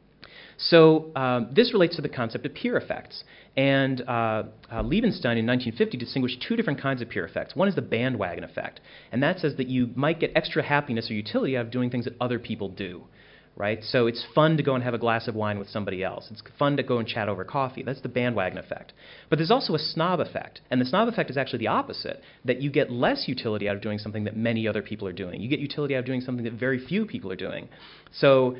So this relates to the concept of peer effects. And Liebenstein in 1950 distinguished two different kinds of peer effects. One is the bandwagon effect, and that says that you might get extra happiness or utility out of doing things that other people do. Right? So it's fun to go and have a glass of wine with somebody else. It's fun to go and chat over coffee. That's the bandwagon effect. But there's also a snob effect. And the snob effect is actually the opposite, that you get less utility out of doing something that many other people are doing. You get utility out of doing something that very few people are doing. So,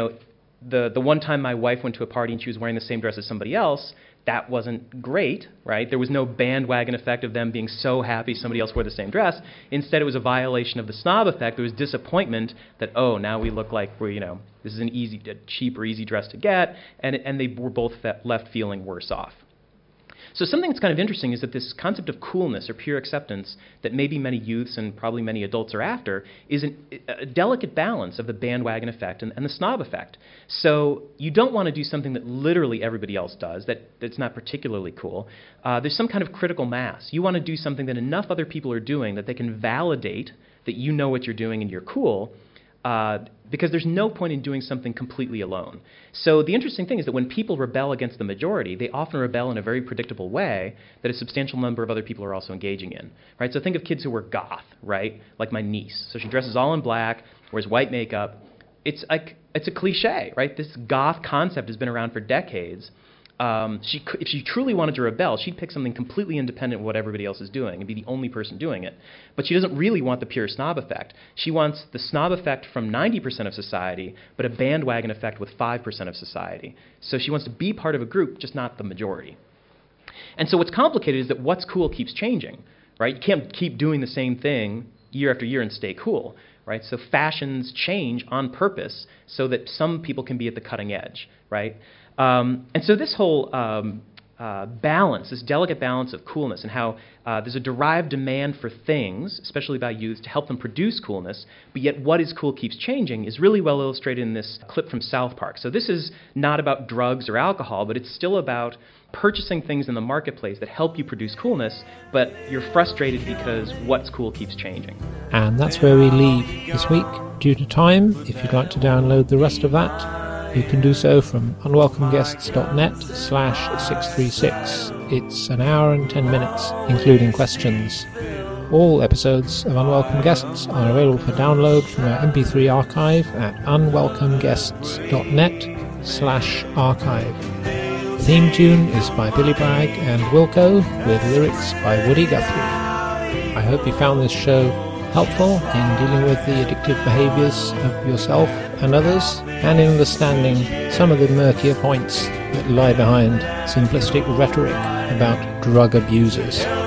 the one time my wife went to a party and she was wearing the same dress as somebody else, that wasn't great, right? There was no bandwagon effect of them being so happy somebody else wore the same dress. Instead, it was a violation of the snob effect. There was disappointment that, oh, now we look like we're, this is a cheap or easy dress to get, and they were both left feeling worse off. So something that's kind of interesting is that this concept of coolness or pure acceptance that maybe many youths and probably many adults are after is a delicate balance of the bandwagon effect and the snob effect. So you don't want to do something that literally everybody else does, that's not particularly cool. There's some kind of critical mass. You want to do something that enough other people are doing that they can validate that you know what you're doing and you're cool, because there's no point in doing something completely alone. So the interesting thing is that when people rebel against the majority, they often rebel in a very predictable way that a substantial number of other people are also engaging in. Right? So think of kids who are goth, right? Like my niece. So she dresses all in black, wears white makeup. It's a cliche, right? This goth concept has been around for decades. If she truly wanted to rebel, she'd pick something completely independent of what everybody else is doing and be the only person doing it. But she doesn't really want the pure snob effect. She wants the snob effect from 90% of society, but a bandwagon effect with 5% of society. So she wants to be part of a group, just not the majority. And so what's complicated is that what's cool keeps changing, right? You can't keep doing the same thing year after year and stay cool, right? So fashions change on purpose so that some people can be at the cutting edge, right? And so this whole balance, this delicate balance of coolness and how there's a derived demand for things, especially by youth, to help them produce coolness, but yet what is cool keeps changing, is really well illustrated in this clip from South Park. So this is not about drugs or alcohol, but it's still about purchasing things in the marketplace that help you produce coolness, but you're frustrated because what's cool keeps changing. And that's where we leave this week. Due to time, if you'd like to download the rest of that, you can do so from unwelcomeguests.net/636. It's an hour and 10 minutes, including questions. All episodes of Unwelcome Guests are available for download from our MP3 archive at unwelcomeguests.net/archive. The theme tune is by Billy Bragg and Wilco, with lyrics by Woody Guthrie. I hope you found this show helpful in dealing with the addictive behaviors of yourself and others, and in understanding some of the murkier points that lie behind simplistic rhetoric about drug abusers.